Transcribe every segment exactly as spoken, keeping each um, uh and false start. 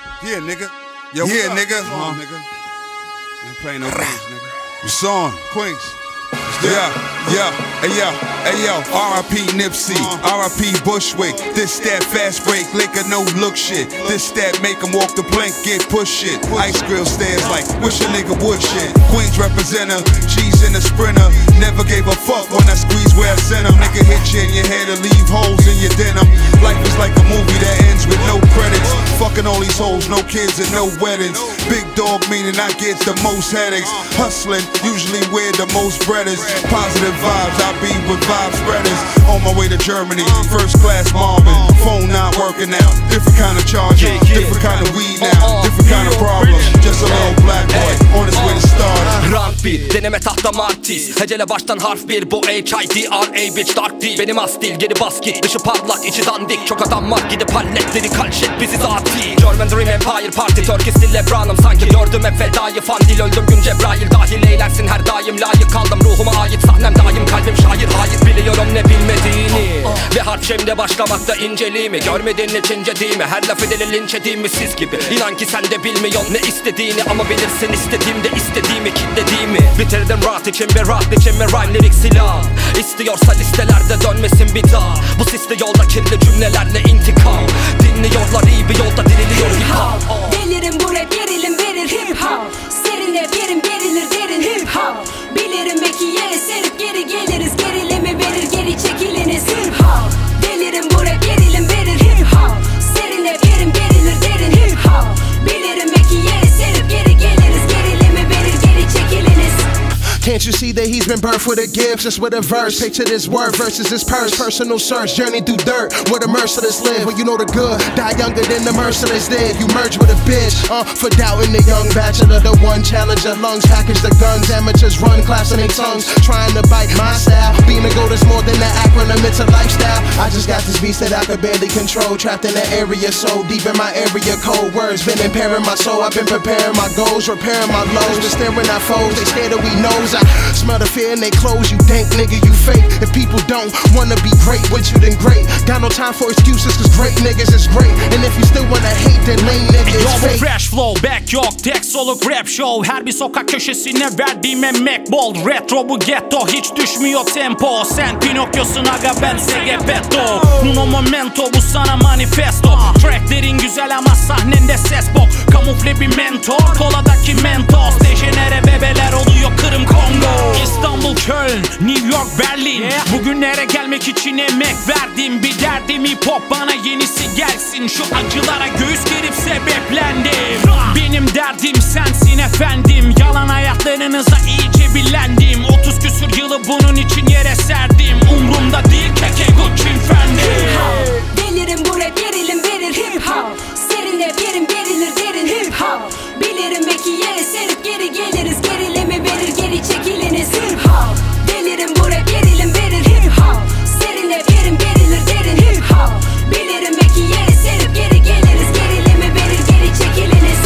Yeah, nigga. Yo, yeah, nigga. Come on, nigga. Ain't playing no games, nigga. What's on? Queens. Yeah, yeah, hey yo, hey yo, R I P Nipsey, R I P Bushwick. This that fast break, liquor no look shit. This that make him walk the plank, get push shit. Ice grill stairs like wish a nigga would shit. Queens representer, G's in the sprinter. Never gave a fuck when I squeeze where I sent him. Nigga hit you in your head and leave holes in your denim. Life is like a movie that ends with no credits. Fucking all these hoes, no kids and no weddings. Big dog meaning I get the most headaches. Hustling, usually where the most bread is. Positive vibes, I be with vibe spreaders. On my way to Germany, first class Marvin. Phone not working out, different kind of charger, different kind of weed now, different kind of problem. Just a little black boy on his way to start. Rank bir, deneme tahta martis. Hecele baştan harf bir, bu H I D R A bitch dark değil. Benim astil, geri bas git, dışı parlak, içi dandik. Çok adam var, gidip halletleri kalşet bizi zati. German Dream Empire Party, Turkish Still Lebron'ım sanki. Gördüm hep fedayı, fan dil öldüm gün Cebrail dahil. Eğlensin her daim, layık kaldım ruhuma ait. Sahnem daim, kalbim şair ait. Biliyorum ne bilmediğini ve harf şemde başlamakta inceliğimi. Görmedin içince değil mi? Her laf edeli linç edeyim mi siz gibi? İnan ki sen de bilmiyorsun ne istediğini. Ama bilirsin istediğimde istediğimi, kitlediğimi. Bitirdim rahat için bir rahat için bir rhyme lirik silah. İstiyorsa listelerde dönmesin bir daha. Bu sisli yolda kirli cümlelerle intikam. Dinliyorlar iyi bir yolda diriliyor hip hop. Delirim bu rap gerilim verir hip hop. Serin hep yerim gerilir derin hip hop. Bilirim belki yere serip geri geliriz. Gerilimi verir geri çekiliniz hip hop. Delirim bu rap gerilim verir hip hop. Serin hep yerim gerilir derin hip hop. Bilirim belki yere serip geri geliriz. Gerilimi verir geri çekiliniz. Can't you see that he's been birthed with a gift, just with a verse? Picture this word versus his purse. Personal search, journey through dirt, where the merciless live. Well, you know the good, die younger than the merciless did. You merge with a bitch, uh, for doubting the young bachelor. The one challenger, lungs package the guns. Amateurs run, claps in their tongues, trying to bite my style. Being a goat is more than an acronym, it's a lifestyle. I just got this beast that I could barely control, trapped in the area, so deep in my area. Cold words been impairing my soul. I've been preparing my goals, repairing my lows, been staring at foes. They scared that we knows. I smell the fear in they clothes. You dank nigga, you fake. If people don't wanna be great with you, then great. Got no time for excuses, cause great niggas is great. And if you still wanna hate, then lame niggas is fake. Fresh flow, back yok, tek soluk rap show. Her bir sokak köşesine verdiğim emek bol. Retro bu ghetto, hiç düşmüyor tempo. Sen Pinokyo'sun aga, bense Gepetto. Uno momento, bu sana manifesto. Tracklerin güzel ama sahnende ses bok. Kamufle bir mentor, koladaki mentos. Dejenere bebeler oluyor Kırım Kongo. İstanbul, Köln, New York, Berlin. Bugünlere gelmek için emek verdim. Bir derdim hip hop, bana yenisi gelsin. Şu acılara göğüs gerip sebeplendim. Benim derdim sensin efendim. Yalan hayatlarınıza iyice bilendim. Otuz küsür yılı bunun için yere serdim. Umrumda değil keke Gucci efendim. Delirim bu rap gerilim verir hip hop. Serin hep yerim gerilir derin hip hop. Bilirim belki yere serip geri geliriz. Gerilimi verir geri çekiliniz hip hop. Delirim bu rap gerilim verir hip hop. Serin hep yerim gerilir derin hip hop. Bilirim belki yere serip geri geliriz. Gerilimi verir geri çekiliniz.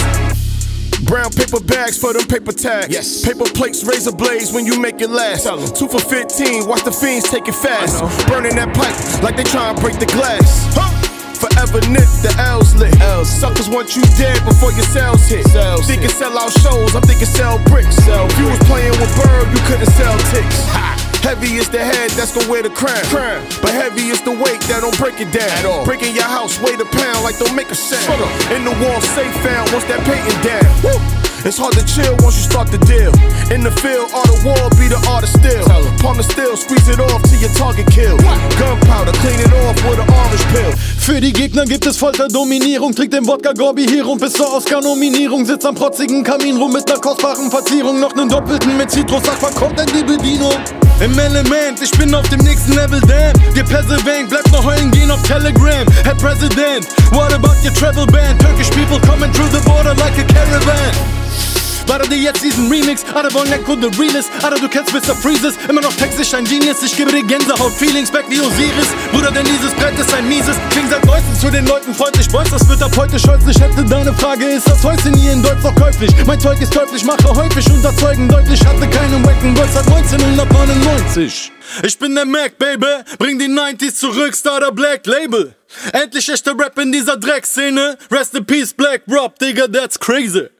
Brown paper bags for them paper tags. Yes. Paper plates, razor blades when you make it last. Two for fifteen, watch the fiends take it fast. Burning that pipe like they trying to break the glass. Huh. Forever nip, the L's lit. L's. Suckers want you dead before your sales hit. Sales thinking hit. Sell out shows, I'm thinking sell bricks. Sell if you was playing with Bird, you couldn't sell ticks. Ha. Heavy is the head, that's gonna wear the crown. crown. But heavy is the weight, that don't break it down. At all. Breaking your house, weight a pound, like don't make a sound. In the wall, safe found, once that painting down. Woo. It's hard to chill once you start the deal. In the field, art of war be the art of steel. Palm the steel, squeeze it off till your target kill. Gunpowder, clean it off with an orange pill. Für die Gegner gibt es Folterdominierung. Trinkt den Wodka Gorbi hier rum bis zur Oscar-Nominierung. Sitzt am protzigen Kamin rum mit ner kostbaren Verzierung. Noch nen doppelten mit Zitrus, sag, wann kommt denn die Bedienung? Im Element, ich bin auf dem nächsten Level, damn. Dir Persevank, bleibt noch heulen, gehen auf Telegram. Herr President, what about your travel ban? Turkish people coming through the border like a caravan. Warte dir jetzt diesen Remix, alle wollen Echo the Realist. Alter, du kennst Mister Freezes, immer noch textisch ein Genius. Ich gebe dir Gänsehaut-Feelings, back wie Osiris. Bruder, denn dieses Brett ist ein mieses. Kling seit neuestem zu den Leuten freundlich. Boys, das wird ab heute scheußlich. Hätte deine Frage, ist das Häuschen hier in Deutsch noch käuflich? Mein Zeug ist teuflisch, mache häufig unter Zeugen deutlich. Hatte keinen Wacken Words seit neunzehnhundertneunundneunzig. Ich bin der Mac, Baby, bring die neunziger zurück, Starter Black Label. Endlich echter Rap in dieser Dreckszene. Rest in Peace, Black Rob, Digga, that's crazy.